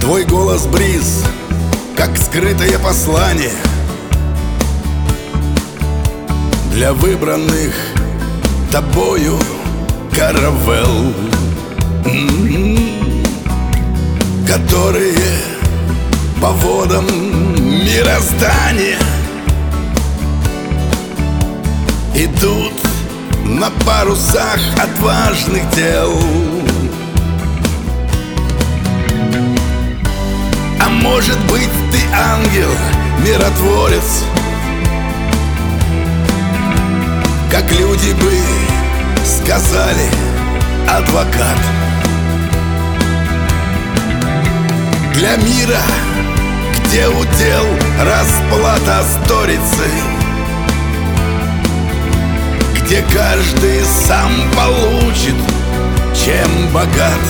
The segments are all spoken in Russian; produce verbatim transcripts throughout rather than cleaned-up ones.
Твой голос бриз, как скрытое послание для выбранных тобою каравелл, которые по водам мироздания идут на парусах отважных дел. А может быть, ты ангел, миротворец, как люди бы сказали, адвокат для мира, где удел расплата сторицы, где каждый сам получит, чем богат.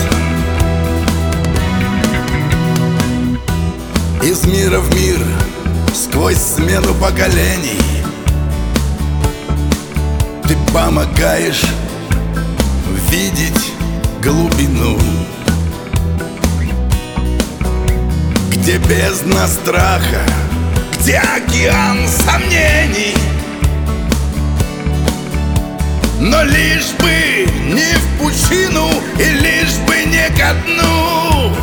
Из мира в мир, сквозь смену поколений, ты помогаешь видеть глубину, где бездна страха, где океан сомнений. Но лишь бы не в пучину и лишь бы не ко дну.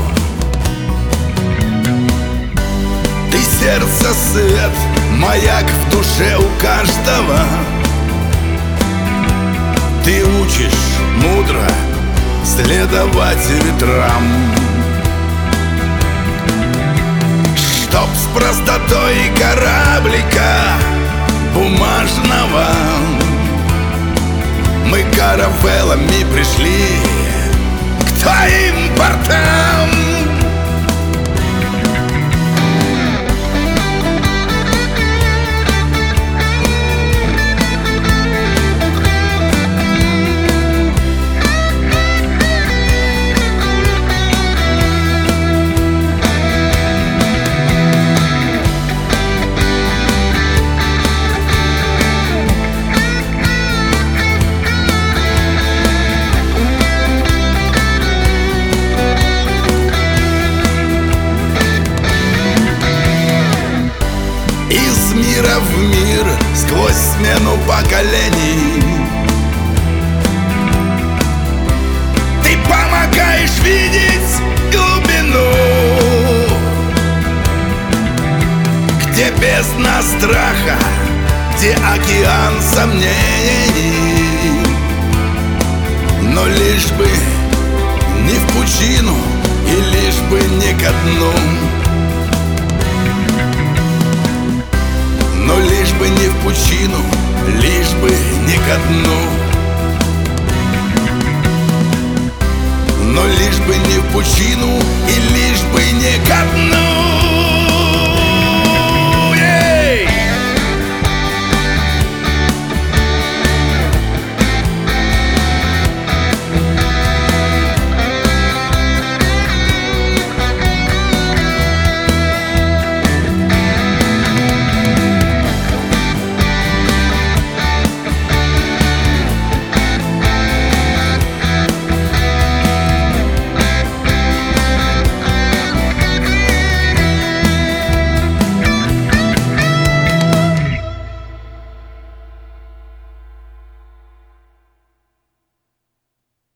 Ты сердце, свет, маяк в душе у каждого. Ты учишь мудро следовать ветрам, чтоб с простотой кораблика бумажного мы каравеллами пришли к твоим портам. Из мира в мир, сквозь смену поколений, ты помогаешь видеть глубину, где бездна страха, где океан сомнений. Но лишь бы не в пучину и лишь бы не ко дну. Но лишь бы не в пучину, лишь бы не ко дну. Но лишь бы не в пучину и лишь бы не ко дну.